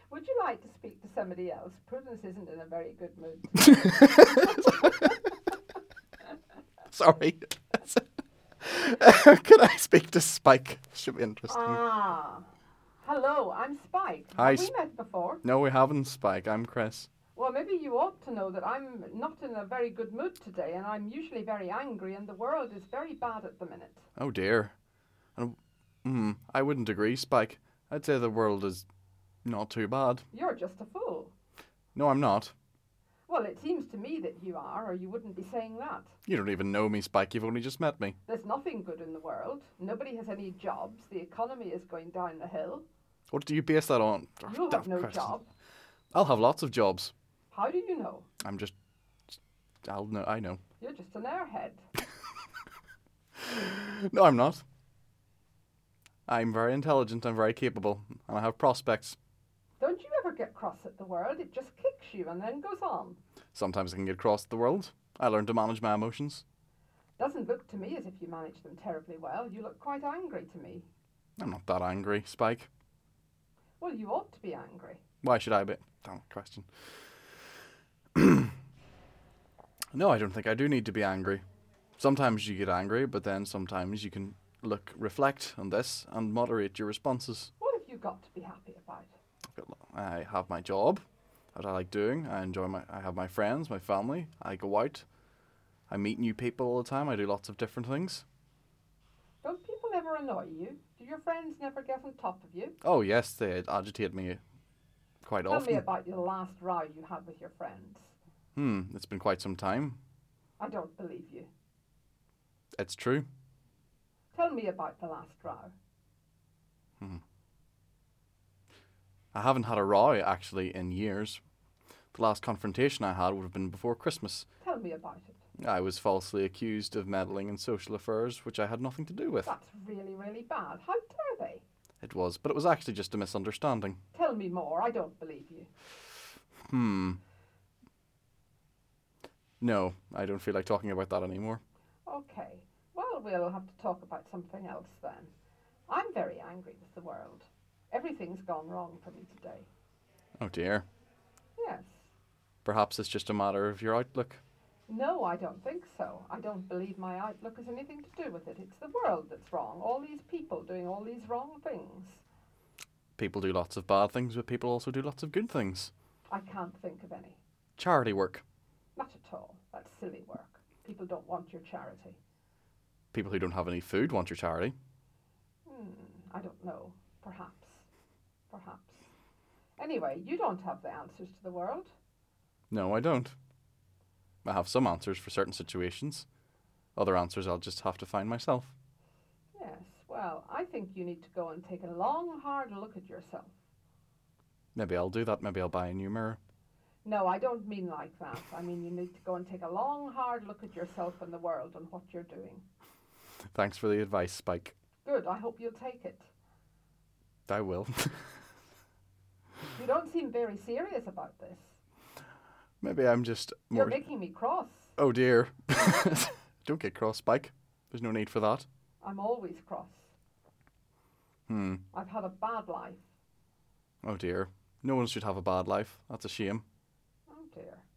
Would you like to speak to somebody else? Prudence isn't in a very good mood today. Sorry. Could I speak to Spike? Should be interesting. Ah, hello, I'm Spike. Hi, Have we met before? No, we haven't, Spike. I'm Chris. Well, maybe you ought to know that I'm not in a very good mood today, and I'm usually very angry, and the world is very bad at the minute. Oh dear. And I wouldn't agree, Spike. I'd say the world is not too bad. You're just a fool. No, I'm not. Well, it seems to me that you are, or you wouldn't be saying that. You don't even know me, Spike. You've only just met me. There's nothing good in the world. Nobody has any jobs. The economy is going down the hill. What do you base that on? You'll have no job. I'll have lots of jobs. How do you know? I'm just. I'll know. I know. You're just an airhead. No, I'm not. I'm very intelligent. I'm very capable, and I have prospects. Don't you ever get cross at the world? It just kicks you and then goes on. Sometimes I can get across the world. I learn to manage my emotions. Doesn't look to me as if you manage them terribly well. You look quite angry to me. I'm not that angry, Spike. Well, you ought to be angry. Why should I be? Damn question. No, I don't think I do need to be angry. Sometimes you get angry, but then sometimes you can reflect on this and moderate your responses. What have you got to be happy about? I have my job that I like doing. I have my friends, my family. I go out. I meet new people all the time. I do lots of different things. Don't people ever annoy you? Do your friends never get on top of you? Oh yes, they agitate me quite Tell often. me about the last row you had with your friends. It's been quite some time. I don't believe you. It's true. Tell me about the last row. I haven't had a row actually in years. The last confrontation I had would have been before Christmas. Tell me about it. I was falsely accused of meddling in social affairs, which I had nothing to do with. That's really, really bad. How dare they? It was, but it was actually just a misunderstanding. Tell me more. I don't believe you. No, I don't feel like talking about that anymore. Okay. Well, we'll have to talk about something else then. I'm very angry with the world. Everything's gone wrong for me today. Oh dear. Yes. Perhaps it's just a matter of your outlook. No, I don't think so. I don't believe my outlook has anything to do with it. It's the world that's wrong. All these people doing all these wrong things. People do lots of bad things, but people also do lots of good things. I can't think of any. Charity work. Not at all. That's silly work. People don't want your charity. People who don't have any food want your charity. I don't know. Perhaps. Perhaps. Anyway, you don't have the answers to the world. No, I don't. I have some answers for certain situations. Other answers I'll just have to find myself. Yes, well, I think you need to go and take a long, hard look at yourself. Maybe I'll do that. Maybe I'll buy a new mirror. No, I don't mean like that. I mean you need to go and take a long, hard look at yourself and the world and what you're doing. Thanks for the advice, Spike. Good, I hope you'll take it. I will. You don't seem very serious about this. Maybe I'm just more... You're making me cross. Oh dear. Don't get cross, Spike. There's no need for that. I'm always cross. I've had a bad life. Oh dear. No one should have a bad life. That's a shame. Oh dear.